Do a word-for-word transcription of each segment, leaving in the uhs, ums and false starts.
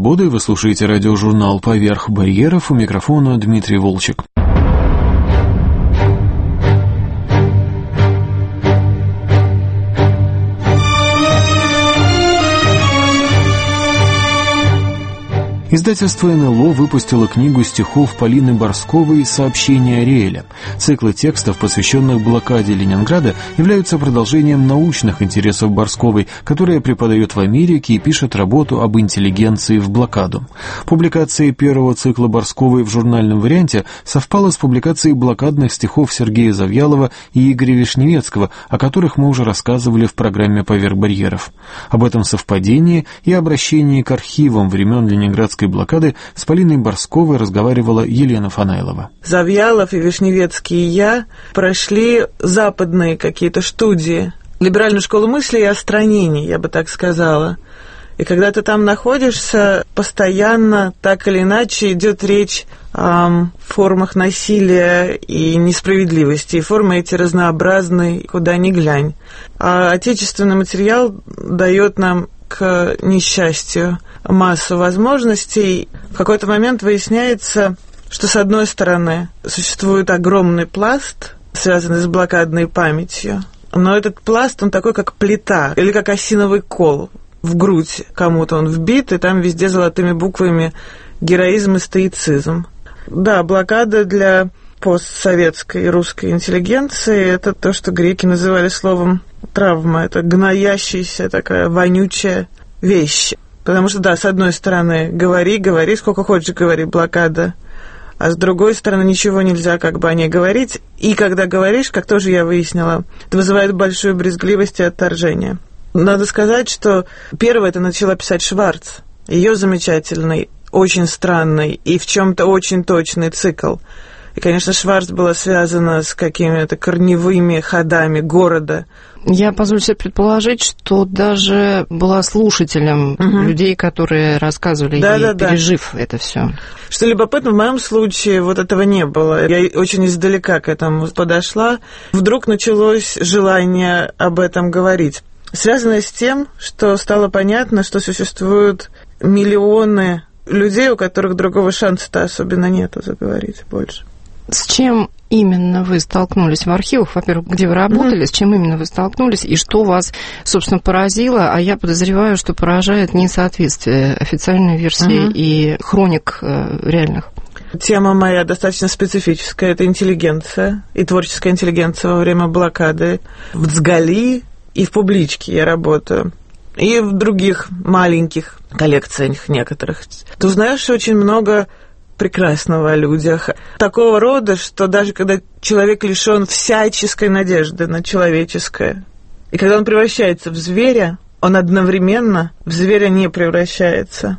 свободы». Вы слушаете радиожурнал «Поверх барьеров». У микрофона Дмитрий Волчек. Издательство эн эл о выпустило книгу стихов Полины Борсковой «Сообщения Ариэля». Циклы текстов, посвященных блокаде Ленинграда, являются продолжением научных интересов Борсковой, которая преподает в Америке и пишет работу об интеллигенции в блокаду. Публикация первого цикла Борсковой в журнальном варианте совпала с публикацией блокадных стихов Сергея Завьялова и Игоря Вишневецкого, о которых мы уже рассказывали в программе «Поверх барьеров». Об этом совпадении и обращении к архивам времен Ленинградской блокады с Полиной Борсковой разговаривала Елена Фанайлова. Завьялов и Вишневецкий и я прошли западные какие-то студии, либеральную школу мысли и остранений, я бы так сказала. И когда ты там находишься, постоянно, так или иначе, идет речь о формах насилия и несправедливости. И формы эти разнообразны, куда ни глянь. А отечественный материал дает нам, к несчастью, массу возможностей. В какой-то момент выясняется, что, с одной стороны, существует огромный пласт, связанный с блокадной памятью, но этот пласт, он такой, как плита или как осиновый кол. В грудь кому-то он вбит, и там везде золотыми буквами героизм и стоицизм. Да, блокада для постсоветской и русской интеллигенции – это то, что греки называли словом травма. Это гноящаяся такая вонючая вещь. Потому что, да, с одной стороны, говори, говори, сколько хочешь говори, блокада, а с другой стороны, ничего нельзя как бы о ней говорить. И когда говоришь, как тоже я выяснила, это вызывает большую брезгливость и отторжение. Надо сказать, что первое это начала писать Шварц. Ее замечательный, очень странный и в чем-то очень точный цикл. И, конечно, Шварц была связана с какими-то корневыми ходами города. Я позволю себе предположить, что даже была слушателем угу. людей, которые рассказывали да, ей, да, пережив да. это все. Что любопытно, в моем случае вот этого не было. Я очень издалека к этому подошла. Вдруг началось желание об этом говорить. Связанное с тем, что стало понятно, что существуют миллионы людей, у которых другого шанса-то особенно нету заговорить больше. С чем именно вы столкнулись в архивах? Во-первых, где вы работали, mm-hmm. с чем именно вы столкнулись, и что вас, собственно, поразило? А я подозреваю, что поражает несоответствие официальной версии mm-hmm. и хроник э, реальных. Тема моя достаточно специфическая. Это интеллигенция и творческая интеллигенция во время блокады. В Цгали и в Публичке я работаю. И в других маленьких коллекциях некоторых. Ты узнаешь очень много прекрасного о людях. Такого рода, что даже когда человек лишен всяческой надежды на человеческое, и когда он превращается в зверя, он одновременно в зверя не превращается.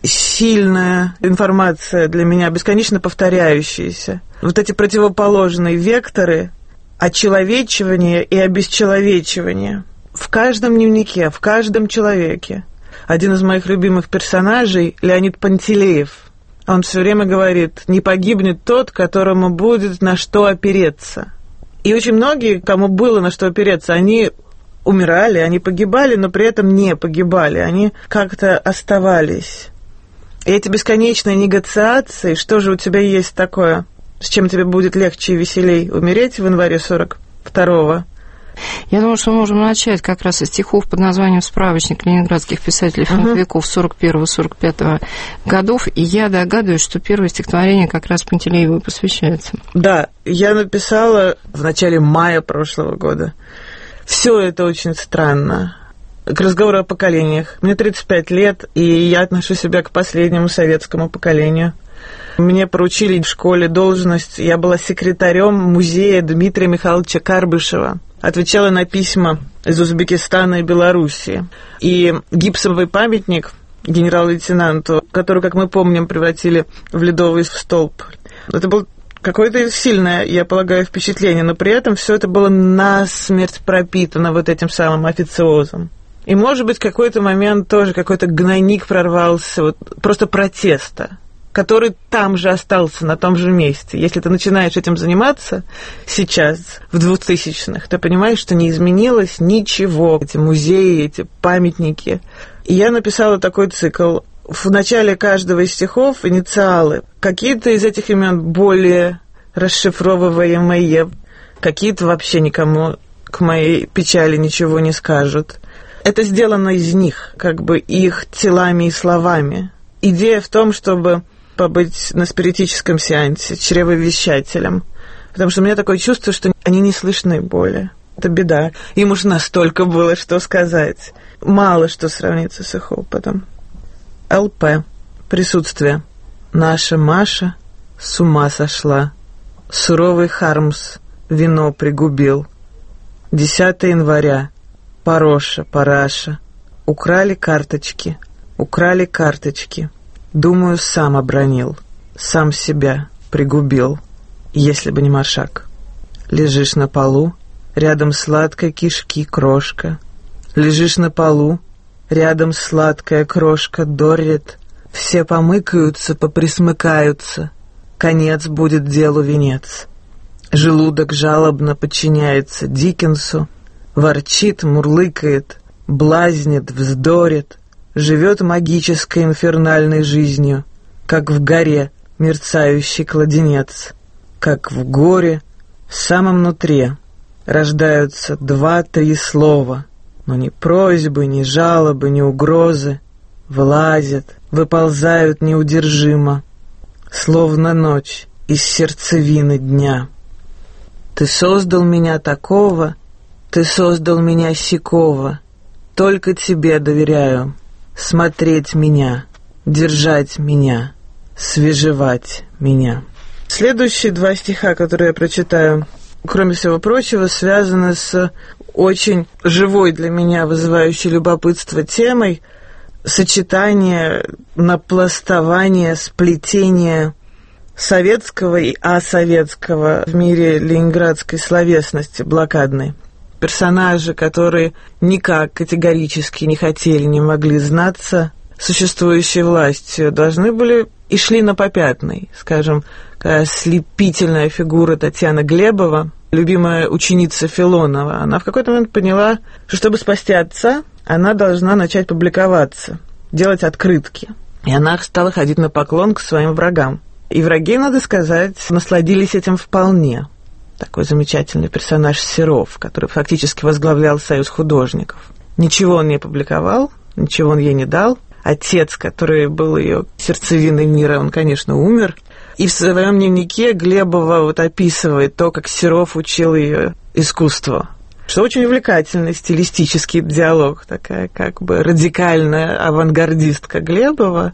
Сильная информация для меня, бесконечно повторяющаяся. Вот эти противоположные векторы очеловечивания и обесчеловечивания в каждом дневнике, в каждом человеке. Один из моих любимых персонажей — Леонид Пантелеев. Он все время говорит: не погибнет тот, которому будет на что опереться. И очень многие, кому было на что опереться, они умирали, они погибали, но при этом не погибали, они как-то оставались. И эти бесконечные негациации, что же у тебя есть такое, с чем тебе будет легче и веселей умереть в январе сорок второго? Я думаю, что мы можем начать как раз со стихов под названием «Справочник ленинградских писателей-фронтовиков сорок первого сорок пятого годов», и я догадываюсь, что первое стихотворение как раз Пантелееву посвящается. Да, я написала в начале мая прошлого года. Все это очень странно. К разговору о поколениях. Мне тридцать пять лет, и я отношу себя к последнему советскому поколению. Мне поручили в школе должность, я была секретарем музея Дмитрия Михайловича Карбышева. Отвечала на письма из Узбекистана и Белоруссии. И гипсовый памятник генерал-лейтенанту, который, как мы помним, превратили в ледовый столб. Это было какое-то сильное, я полагаю, впечатление, но при этом все это было насмерть пропитано вот этим самым официозом. И, может быть, в какой-то момент тоже какой-то гнойник прорвался, вот, просто протеста, который там же остался, на том же месте. Если ты начинаешь этим заниматься сейчас, в двухтысячных, ты понимаешь, что не изменилось ничего. Эти музеи, эти памятники. И я написала такой цикл в начале каждого из стихов инициалы. Какие-то из этих имен более расшифровываемые, какие-то вообще никому к моей печали ничего не скажут. Это сделано из них, как бы их телами и словами. Идея в том, чтобы побыть на спиритическом сеансе, чревовещателем. Потому что у меня такое чувство, что они не слышны более. Это беда. Им уж настолько было что сказать. Мало что сравнится с их опытом. ЛП. Присутствие. Наша Маша с ума сошла. Суровый Хармс вино пригубил. десятого января. Пороша, параша. Украли карточки. Украли карточки. Думаю, сам обронил. Сам себя пригубил. Если бы не Маршак. Лежишь на полу. Рядом сладкой кишки крошка. Лежишь на полу. Рядом сладкая крошка Доррит. Все помыкаются, поприсмыкаются. Конец будет делу венец. Желудок жалобно подчиняется Диккенсу. Ворчит, мурлыкает, блазнит, вздорит. Живет магической инфернальной жизнью, как в горе мерцающий кладенец. Как в горе, в самом нутре рождаются два-три слова, но ни просьбы, ни жалобы, ни угрозы. Влазят, выползают неудержимо, словно ночь из сердцевины дня. Ты создал меня такого, ты создал меня сякого. Только тебе доверяю смотреть меня, держать меня, свежевать меня. Следующие два стиха, которые я прочитаю, кроме всего прочего, связаны с очень живой для меня, вызывающей любопытство темой сочетания, напластования, сплетения советского и асоветского в мире ленинградской словесности блокадной. Персонажи, которые никак категорически не хотели, не могли знаться существующей властью, должны были и шли на попятный. Скажем, такая слепительная фигура Татьяна Глебова, любимая ученица Филонова, она в какой-то момент поняла, что чтобы спасти отца, она должна начать публиковаться, делать открытки. И она стала ходить на поклон к своим врагам. И враги, надо сказать, насладились этим вполне. Такой замечательный персонаж Серов, который фактически возглавлял Союз художников. Ничего он не публиковал, ничего он ей не дал. Отец, который был ее сердцевиной мира, он, конечно, умер. И в своем дневнике Глебова вот описывает то, как Серов учил ее искусству. Что очень увлекательный стилистический диалог, такая как бы радикальная авангардистка Глебова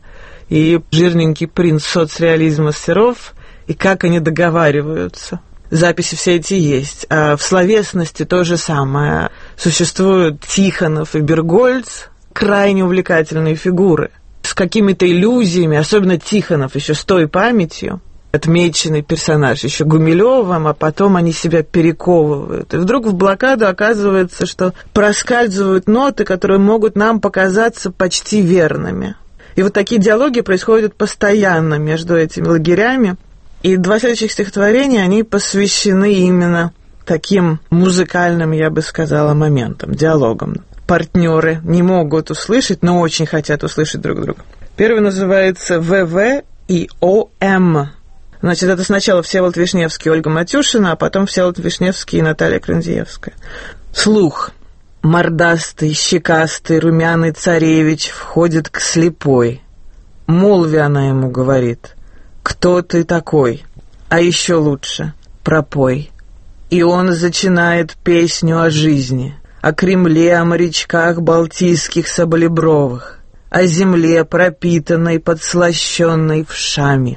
и жирненький принц соцреализма Серов, и как они договариваются. Записи все эти есть. А в словесности то же самое. Существуют Тихонов и Бергольц, крайне увлекательные фигуры, с какими-то иллюзиями, особенно Тихонов еще с той памятью, отмеченный персонаж еще Гумилевым, а потом они себя перековывают. И вдруг в блокаду оказывается, что проскальзывают ноты, которые могут нам показаться почти верными. И вот такие диалоги происходят постоянно между этими лагерями. И два следующих стихотворения, они посвящены именно таким музыкальным, я бы сказала, моментам, диалогам. Партнеры не могут услышать, но очень хотят услышать друг друга. Первый называется ВВ и ОМ. Значит, это сначала Всеволод Вишневский и Ольга Матюшина, а потом Всеволод Вишневский и Наталья Кранзиевская. Слух. Мордастый, щекастый, румяный царевич входит к слепой. Молви она ему говорит: «Кто ты такой? А еще лучше, пропой». И он зачинает песню о жизни, о Кремле, о морячках балтийских соболебровых, о земле, пропитанной, подслащенной вшами.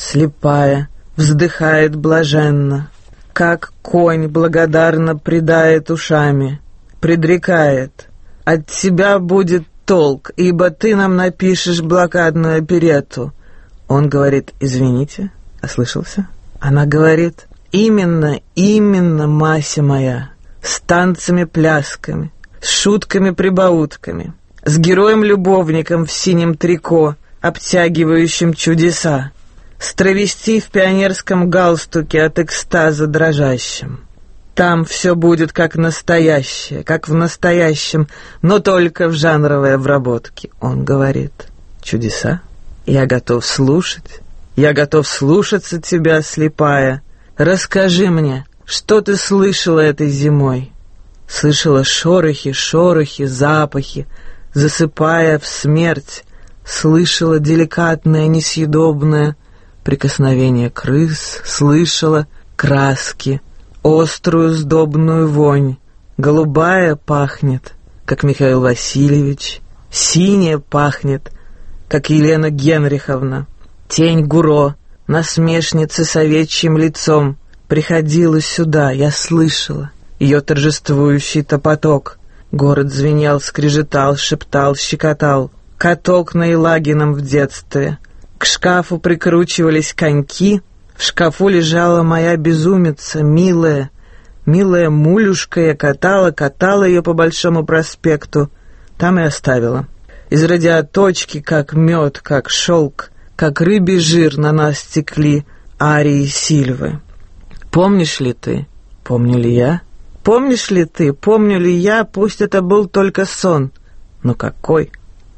Слепая вздыхает блаженно, как конь благодарно придает ушами, предрекает: «От тебя будет толк, ибо ты нам напишешь блокадную оперетту». Он говорит: «Извините, ослышался». Она говорит: «Именно, именно, Мася моя, с танцами-плясками, с шутками-прибаутками, с героем-любовником в синем трико, обтягивающим чудеса, с травести в пионерском галстуке от экстаза дрожащим. Там все будет как настоящее, как в настоящем, но только в жанровой обработке», он говорит. чудеса. Я готов слушать, я готов слушаться тебя, слепая. Расскажи мне, что ты слышала этой зимой? Слышала шорохи, шорохи, запахи, засыпая в смерть. Слышала деликатное, несъедобное прикосновение крыс, слышала краски, острую сдобную вонь. Голубая пахнет, как Михаил Васильевич, синяя пахнет, как Елена Генриховна. Тень Гуро, насмешница с овечьим лицом, приходила сюда, я слышала ее торжествующий топоток. Город звенел, скрежетал, шептал, щекотал. Каток на Елагином в детстве. К шкафу прикручивались коньки. В шкафу лежала моя безумица, милая, милая мулюшка. Я катала, катала ее по Большому проспекту. Там и оставила. Из радиоточки, как мед, как шелк, как рыбий жир на нас текли арии Сильвы. Помнишь ли ты? Помню ли я? Помнишь ли ты? Помню ли я? Пусть это был только сон. Но какой?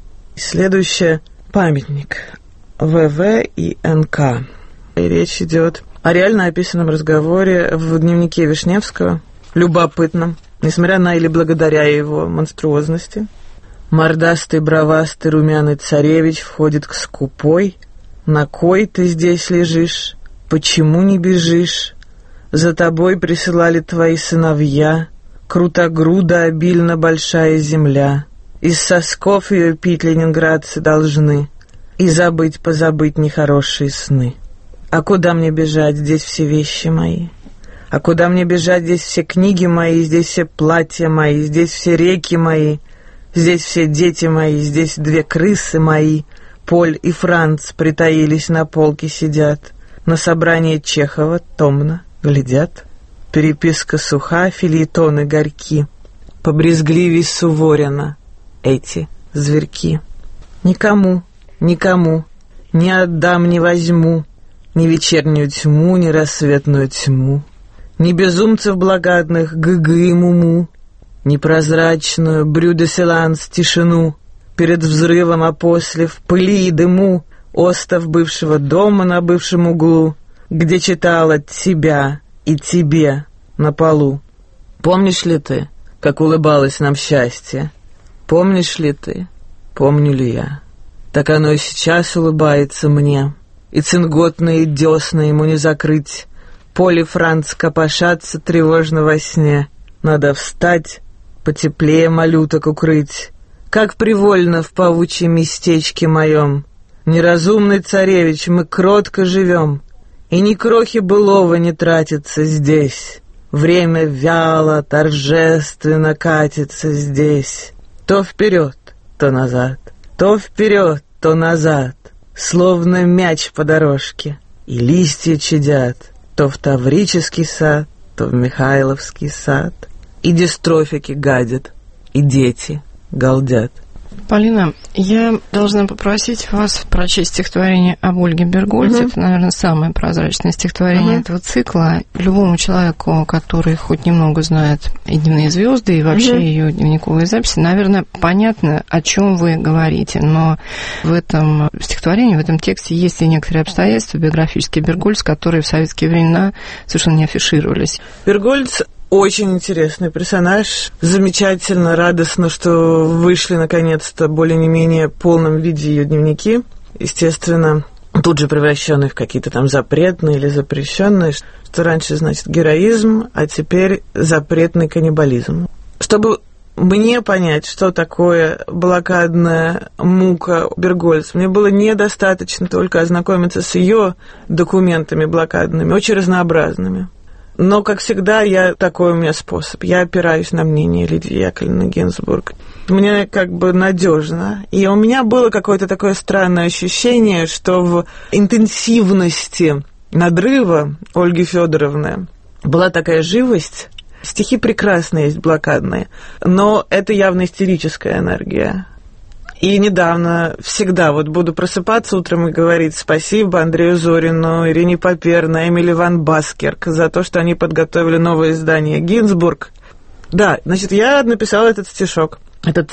Следующее — памятник вэ вэ и эн ка. И речь идет о реально описанном разговоре в дневнике Вишневского, любопытном, несмотря на или благодаря его монструозности. Мордастый, бровастый, румяный царевич входит к скупой. На кой ты здесь лежишь? Почему не бежишь? За тобой присылали твои сыновья. Крутогруда, обильно большая земля. Из сосков ее пить ленинградцы должны. И забыть, позабыть нехорошие сны. А куда мне бежать? Здесь все вещи мои. А куда мне бежать? Здесь все книги мои, здесь все платья мои, здесь все реки мои, здесь все дети мои, здесь две крысы мои. Поль и Франц притаились на полке, сидят. На собрании Чехова томно глядят. Переписка суха, фельетоны горьки. Побрезгливей Суворина эти зверьки. Никому, никому не отдам, не возьму ни вечернюю тьму, ни рассветную тьму, ни безумцев благодатных гы-гы и му-му, ни прозрачную брю-де-селанс тишину перед взрывом, а после в пыли и дыму остов бывшего дома на бывшем углу, где читала тебя и тебе на полу. Помнишь ли ты, как улыбалось нам счастье? Помнишь ли ты? Помню ли я? Так оно и сейчас улыбается мне, и цинготные десна ему не закрыть. Поль и Франц копошатся тревожно во сне. Надо встать, потеплее малюток укрыть. Как привольно в паучьем местечке моем. Неразумный царевич, мы кротко живем, и ни крохи былого не тратится здесь. Время вяло, торжественно катится здесь. То вперед, то назад, то вперед, то назад, словно мяч по дорожке, и листья чадят то в Таврический сад, то в Михайловский сад, и дистрофики гадят, и дети галдят. Полина, я должна попросить вас прочесть стихотворение об Ольге Бергольц. Uh-huh. Это, наверное, самое прозрачное стихотворение uh-huh. этого цикла. Любому человеку, который хоть немного знает и «Дневные звезды», и вообще uh-huh. ее дневниковые записи, наверное, понятно, о чем вы говорите. Но в этом стихотворении, в этом тексте есть и некоторые обстоятельства биографические Бергольц, которые в советские времена совершенно не афишировались. Бергольц очень интересный персонаж. Замечательно, радостно, что вышли наконец-то более не менее полном виде ее дневники. Естественно, тут же превращенные в какие-то там запретные или запрещенные, что раньше значит героизм, а теперь запретный каннибализм. Чтобы мне понять, что такое блокадная мука Бергольц, мне было недостаточно только ознакомиться с ее документами блокадными, очень разнообразными. Но, как всегда, я такой у меня способ. Я опираюсь на мнение Лидии Яковлевны Гинзбург. Мне как бы надежно. И у меня было какое-то такое странное ощущение, что в интенсивности надрыва Ольги Федоровны была такая живость. Стихи прекрасные есть, блокадные, но это явно истерическая энергия. И недавно, всегда вот буду просыпаться утром и говорить спасибо Андрею Зорину, Ирине Поперной, Эмили ван Баскерк за то, что они подготовили новое издание Гинзбург. Да, значит, я написала этот стишок, этот цикл.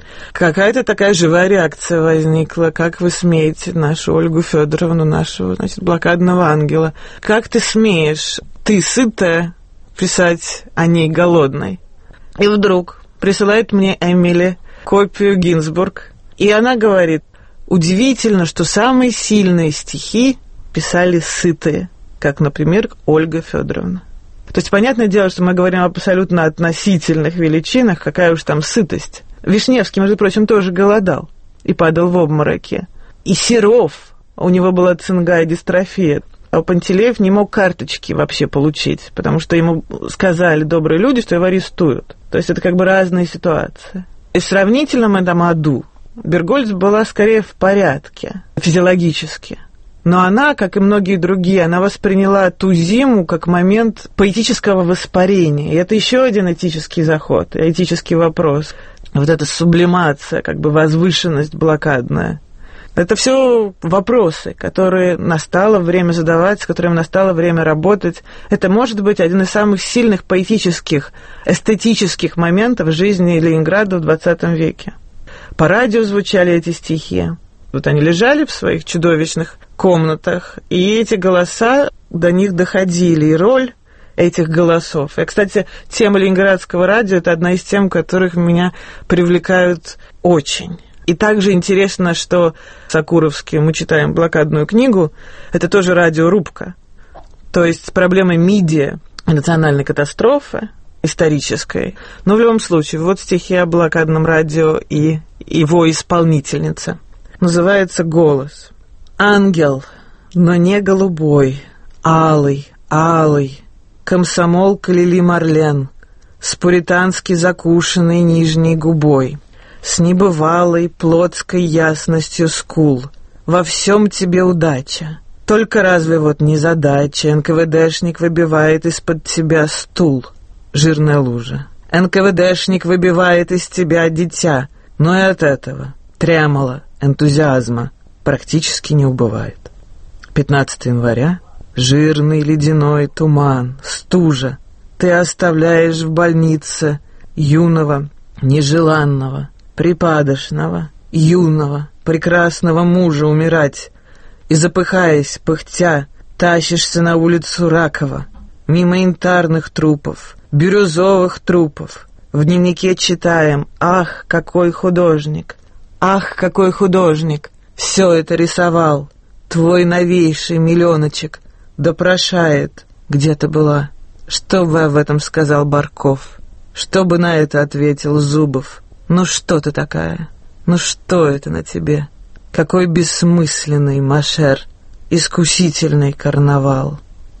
Какая-то такая живая реакция возникла. Как вы смеете нашу Ольгу Федоровну, нашего, значит, блокадного ангела? Как ты смеешь, ты сытая, писать о ней голодной? И вдруг присылает мне Эмили копию Гинзбург, и она говорит: удивительно, что самые сильные стихи писали сытые, как, например, Ольга Федоровна. То есть, понятное дело, что мы говорим об абсолютно относительных величинах, какая уж там сытость. Вишневский, между прочим, тоже голодал и падал в обмороки. И Серов, у него была цинга и дистрофия. А Пантелеев не мог карточки вообще получить, потому что ему сказали добрые люди, что его арестуют. То есть это как бы разные ситуации. И в сравнительном этом аду Бергольц была скорее в порядке, физиологически. Но она, как и многие другие, она восприняла ту зиму как момент поэтического воспарения. И это еще один этический заход, этический вопрос. Вот эта сублимация, как бы возвышенность блокадная. Это все вопросы, которые настало время задавать, с которыми настало время работать. Это может быть один из самых сильных поэтических, эстетических моментов в жизни Ленинграда в двадцатом веке. По радио звучали эти стихи. Вот они лежали в своих чудовищных комнатах, и эти голоса до них доходили, и роль этих голосов. И, кстати, тема ленинградского радио – это одна из тем, которых меня привлекают очень. И также интересно, что Сокуровский, мы читаем блокадную книгу, это тоже радиорубка. То есть проблема МИДИ, национальной катастрофы, исторической. Но в любом случае, вот стихи о блокадном радио и его исполнительница. Называется «Голос». Ангел, но не голубой, алый, алый, комсомолка Лили Марлен, с пуритански закушенной нижней губой, с небывалой плотской ясностью скул. Во всем тебе удача. Только разве вот не задача? эн ка вэ дэшник выбивает из-под тебя стул. Жирная лужа. эн ка вэ дэшник выбивает из тебя дитя. Но и от этого трямола, энтузиазма практически не убывает. пятнадцатого января. Жирный ледяной туман, стужа. Ты оставляешь в больнице юного, нежеланного, припадочного, юного, прекрасного мужа умирать, и, запыхаясь, пыхтя, тащишься на улицу Ракова, мимо янтарных трупов, бирюзовых трупов. В дневнике читаем: «Ах, какой художник! Ах, какой художник! Все это рисовал! Твой новейший миллионочек допрошает, где ты была». Что бы об этом сказал Барков? Что бы на это ответил Зубов? Ну что ты такая? Ну что это на тебе? Какой бессмысленный, Машер, искусительный карнавал.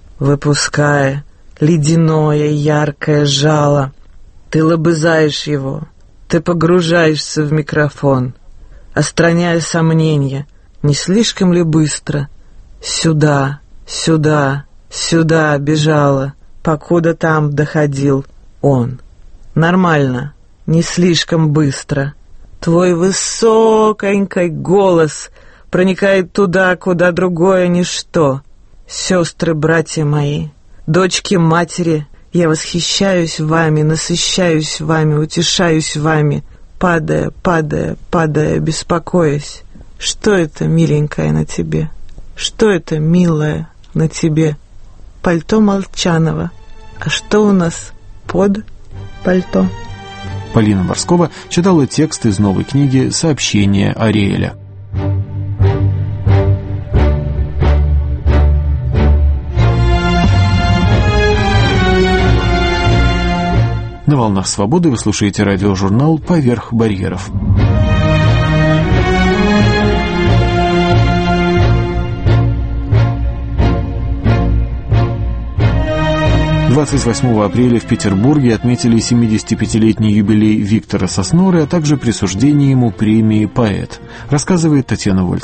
Выпуская ледяное яркое жало, ты лобызаешь его, ты погружаешься в микрофон, остраняя сомнения, не слишком ли быстро сюда, сюда, сюда бежала, покуда там доходил он. Нормально, не слишком быстро. Твой высоконький голос проникает туда, куда другое ничто. Сестры, братья мои, дочки матери, я восхищаюсь вами, насыщаюсь вами, утешаюсь вами, падая, падая, падая, беспокоясь. Что это, миленькая, на тебе? Что это, милая, на тебе? Пальто Молчанова. А что у нас под пальто? Полина Борскова читала текст из новой книги «Сообщения Ариэля». На волнах свободы вы слушаете радиожурнал «Поверх барьеров». двадцать восьмого апреля в Петербурге отметили семидесятипятилетний юбилей Виктора Сосноры, а также присуждение ему премии «Поэт», рассказывает Татьяна Вольская.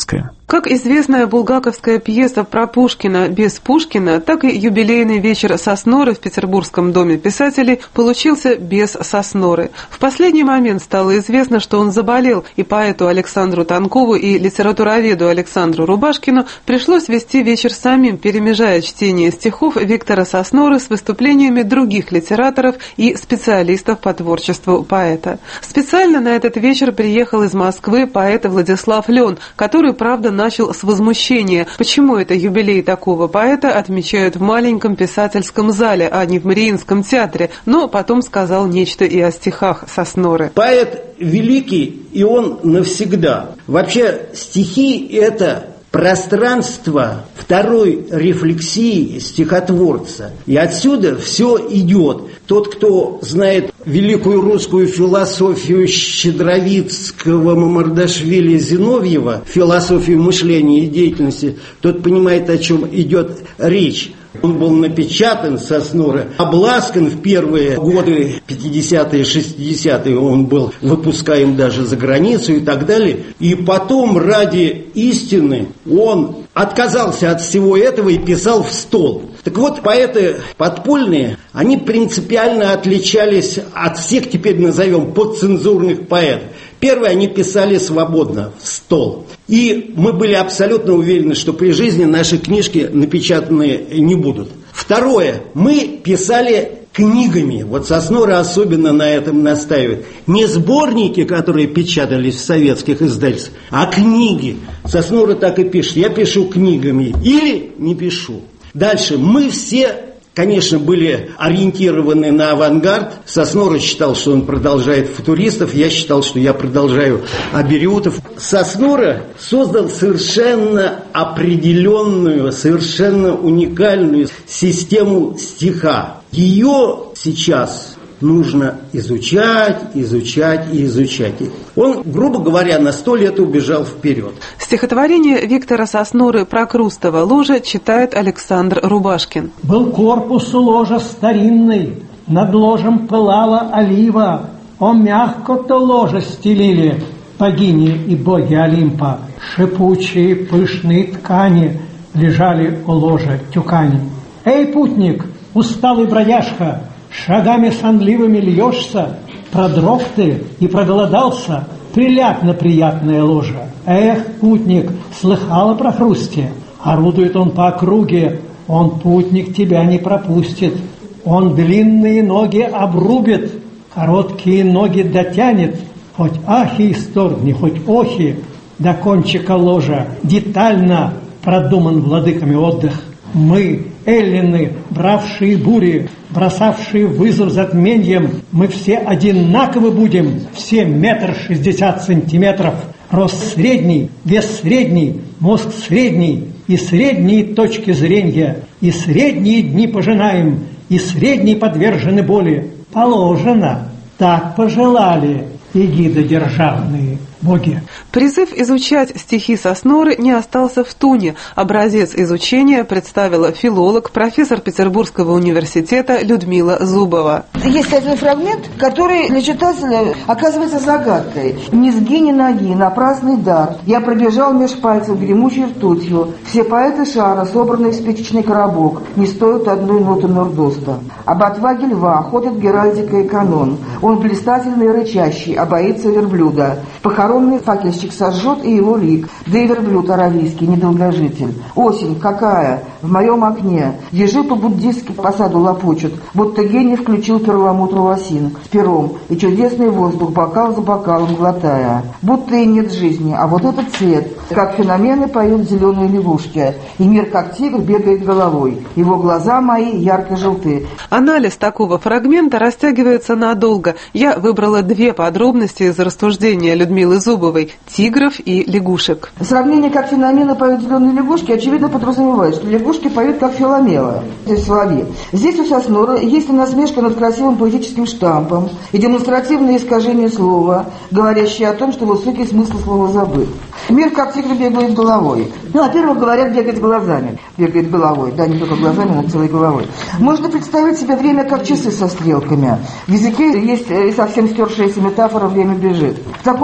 Как известная булгаковская пьеса про Пушкина без Пушкина, так и юбилейный вечер Сосноры в Петербургском доме писателей получился без Сосноры. В последний момент стало известно, что он заболел, и поэту Александру Тонкову и литературоведу Александру Рубашкину пришлось вести вечер самим, перемежая чтение стихов Виктора Сосноры с выступлениями других литераторов и специалистов по творчеству поэта. Специально на этот вечер приехал из Москвы поэт Владислав Лен, который, правда, начал с возмущения. Почему это юбилей такого поэта отмечают в маленьком писательском зале, а не в Мариинском театре, но потом сказал нечто и о стихах Сосноры. Поэт великий, и он навсегда. Вообще стихи – это пространство второй рефлексии стихотворца. И отсюда все идет. Тот, кто знает великую русскую философию Щедровицкого, Мамардашвили, Зиновьева, философию мышления и деятельности, тот понимает, о чем идет речь. Он был напечатан, Соснора, обласкан в первые годы, пятидесятые, шестидесятые, он был выпускаем даже за границу и так далее. И потом ради истины он отказался от всего этого и писал в стол. Так вот, поэты подпольные, они принципиально отличались от всех, теперь назовем, подцензурных поэтов. Первое, они писали свободно, в стол. И мы были абсолютно уверены, что при жизни наши книжки напечатаны не будут. Второе, мы писали книгами. Вот Соснора особенно на этом настаивает. Не сборники, которые печатались в советских издательствах, а книги. Соснора так и пишет. Я пишу книгами или не пишу. Дальше. Мы все, конечно, были ориентированы на авангард. Соснора считал, что он продолжает футуристов. Я считал, что я продолжаю абериутов. Соснора создал совершенно определенную, совершенно уникальную систему стиха. Ее сейчас нужно изучать, изучать и изучать. Он, грубо говоря, на сто лет убежал вперед. Стихотворение Виктора Сосноры «Прокрустово ложе» читает Александр Рубашкин. Был корпус у ложа старинный, над ложем пылала олива, о, мягко-то ложе стелили богини и боги Олимпа. Шипучие пышные ткани лежали у ложа тюкани. Эй, путник, усталый бродяжка, шагами сонливыми льешься, продрог ты и проголодался, приляг на приятное ложе. Эх, путник, слыхала про Хрусте? Орудует он по округе, он, путник, тебя не пропустит. Он длинные ноги обрубит, короткие ноги дотянет, хоть ахи исторгни, хоть охи, до кончика ложа детально продуман владыками отдых. Мы, эллины, бравшие бури, бросавшие вызов затменьем, мы все одинаковы будем, все метр шестьдесят сантиметров, рост средний, вес средний, мозг средний, и средние точки зрения, и средние дни пожинаем, и средние подвержены боли. Положено, так пожелали эгиды державные боги. Призыв изучать стихи Сосноры не остался в туне. Образец изучения представила филолог, профессор Петербургского университета Людмила Зубова. Есть один фрагмент, который для читателя оказывается загадкой. «Ни сги, ни ноги, напрасный дар. Я пробежал меж пальцев гремучей ртутью. Все поэты шара, собранные в спичечный коробок, не стоят одной ноты Нордоста. Об отваге льва ходит геральдика и канон. Он блистательный и рычащий, а боится верблюда. Похоронный факельщик сожжет и его лик, да и верблюд аравийский, недолгожитель. Осень какая, в моем окне, ежи по-буддистски по саду лопочут, будто гений включил перламутру лосин с пером, и чудесный воздух бокал за бокалом глотая. Будто и нет жизни, а вот этот цвет, как феномены поют зеленые лягушки, и мир как тигр бегает головой, его глаза мои ярко-желты». Анализ такого фрагмента растягивается надолго. Я выбрала две подробности из рассуждения Людмилы Зубовой – тигров и лягушек. Сравнение, как феномены поют зеленые лягушки, очевидно подразумевает, что лягушки поют как Филомела, то есть соловьи. Здесь у Сосноры есть и насмешка над красивым поэтическим штампом, и демонстративное искажение слова, говорящее о том, что высокий смысл слова забыт. Мир как тигр бегает головой. Ну, во-первых, говорят, бегать глазами. Бегает головой, да, не только глазами, но целой головой. Можно представить себе время как часы со стрелками. В языке есть и совсем стершаяся метафора «время бежит». В таком случае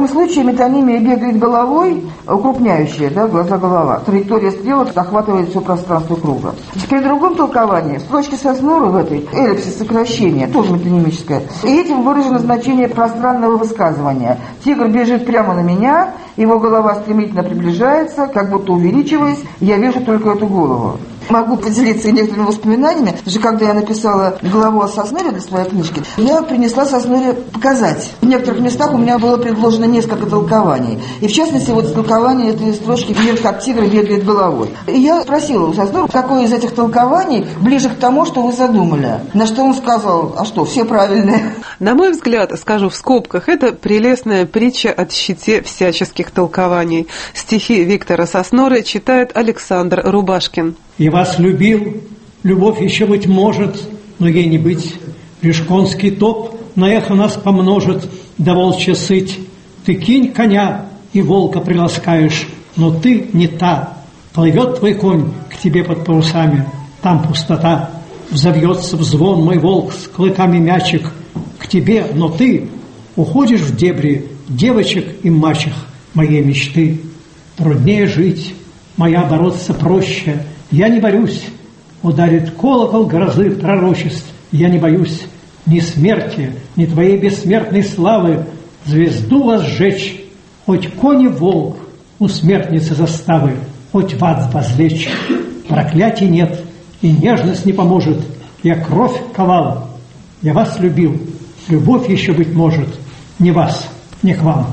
метонимия бегает головой, укрупняющая, да, глаза-голова. Траектория стрелок захватывает все пространство круга. При другом толковании, в строчке Соснора в этой, эллипсис сокращения, тоже метонимическое, и этим выражено значение пространного высказывания. Тигр бежит прямо на меня, его голова стремительно приближается, как будто увеличиваясь, я вижу только эту голову. Могу поделиться некоторыми воспоминаниями, потому что когда я написала главу о Сосноре для своей книжки, я принесла Сосноре показать. В некоторых местах у меня было предложено несколько толкований. И в частности, вот толкование этой строчки «Мир как тигр бегает головой». И я спросила у Соснора, какое из этих толкований ближе к тому, что вы задумали. На что он сказал: а что, все правильные. На мой взгляд, скажу в скобках, это прелестная притча о щите всяческих толкований. Стихи Виктора Сосноры читает Александр Рубашкин. «И вас любил, любовь еще быть может, но ей не быть. Лишь конский топ на эхо нас помножит, да волчья сыть. Ты кинь коня и волка приласкаешь, но ты не та. Плывет твой конь к тебе под парусами, там пустота. Взовьется в звон мой волк с клыками мячик к тебе, но ты уходишь в дебри девочек и мачех моей мечты. Труднее жить, моя бороться проще. Я не борюсь, ударит колокол грозы пророчеств. Я не боюсь ни смерти, ни твоей бессмертной славы. Звезду вас сжечь, хоть кони волк у смертницы заставы, хоть в ад возлечь. Проклятий нет, и нежность не поможет. Я кровь ковал, я вас любил. Любовь еще, быть может, не вас, не к вам.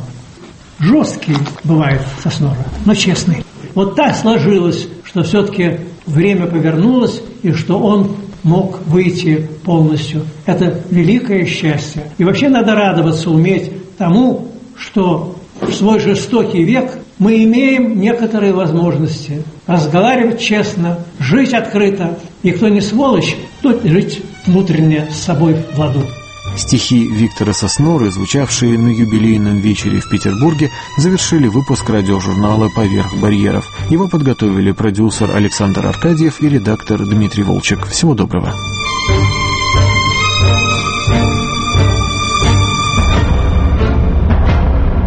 Жесткий бывает Соснора, но честный. Вот так сложилось, что все-таки время повернулось, и что он мог выйти полностью. Это великое счастье. И вообще надо радоваться, уметь тому, что в свой жестокий век мы имеем некоторые возможности разговаривать честно, жить открыто. И кто не сволочь, тот жить внутренне с собой в ладу. Стихи Виктора Сосноры, звучавшие на юбилейном вечере в Петербурге, завершили выпуск радиожурнала «Поверх барьеров». Его подготовили продюсер Александр Аркадьев и редактор Дмитрий Волчек. Всего доброго.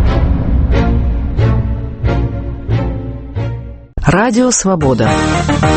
Радио «Свобода».